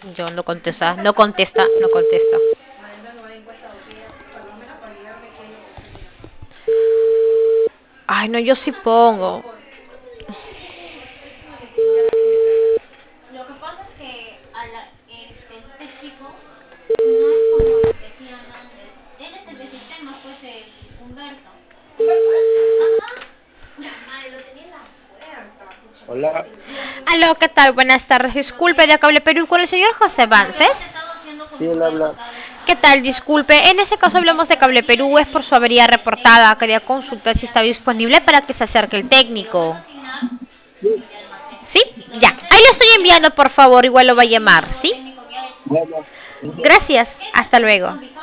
Yo no contesta, no contesta, no contesta. Ay, no, yo sí pongo. Lo que pasa es que este chico no es como lo que hacían antes. Él es el de sistemas, pues el Humberto. Ajá. Ay, lo tenía en la puerta. Pucha, me Hola, fastidió. Aló, ¿qué tal? Buenas tardes. Disculpe, de Cable Perú con el señor José Porque hemos Vances. estado haciendo sí, él consultas habla. basadas en ¿Qué tal? matemáticas. Disculpe, en ese caso hablamos de Cable Perú, es por su avería reportada. Quería consultar si está disponible para que se acerque el Lo vas técnico. a asignar Sí, y almacén. ¿Sí? Y Ya. Ahí lo almacén estoy es enviando, por favor, igual lo va a el llamar, único ¿sí? técnico que hay. bueno, ujú. Gracias. Hasta luego.